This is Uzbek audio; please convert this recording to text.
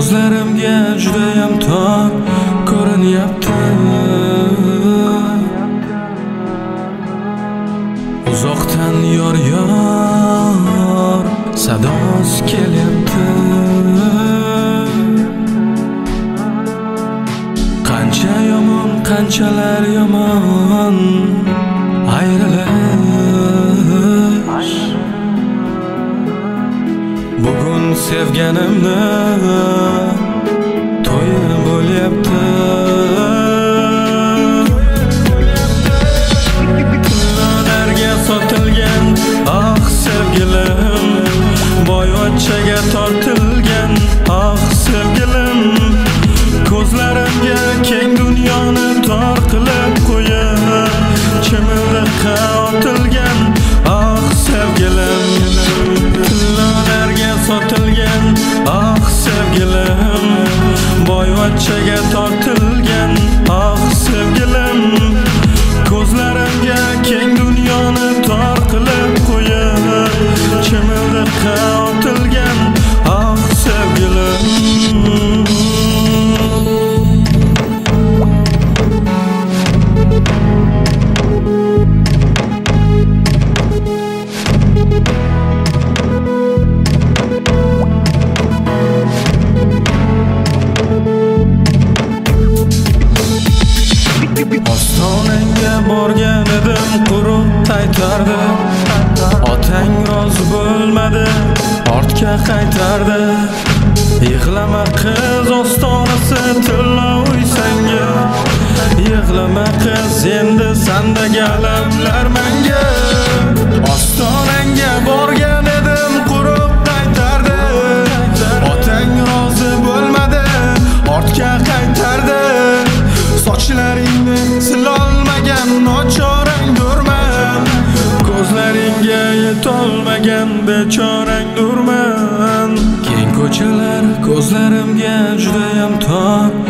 ko'zlarimga judayam tor ko'rinyapti. Uzoqdan yor sados kelyapti. Qancha yomon, qanchalar yomon ayrilish. Bugun sevganimni to'yi bo'lyapti. Pullarga sotilgan ah sevgilim, boyvachchaga tortilgan ah sevgilim, ko'zlarimga keng dunyoni tor qilib qo'yib chimildiqqa otilgan ah sevgilim. Pullarga sotilgan ah sevgilim, boyvachchaga tortilgan ah sevgilim, ko'zlarimga keng dunyoni tor qilib qo'yib chimildiqqa otilgan ah sevgilim. Ostonangga borgan edim, quruq qaytardi. Otang rozi bo'lmadi, ortga qaytardi. Yig'lama qiz, ostonasi tilla uy senga. Yig'lama qiz, endi sandagi alamlar menga. Ostonangga borgan edim, quruq qaytardi. Otang rozi bo'lmadi, ortga qaytardi. Sochlaringni silolmagan nochorangdurman, ko'zlaringga yetolmagan bechorangdurman. Keng ko'chalar ko'zlarimga judayam tor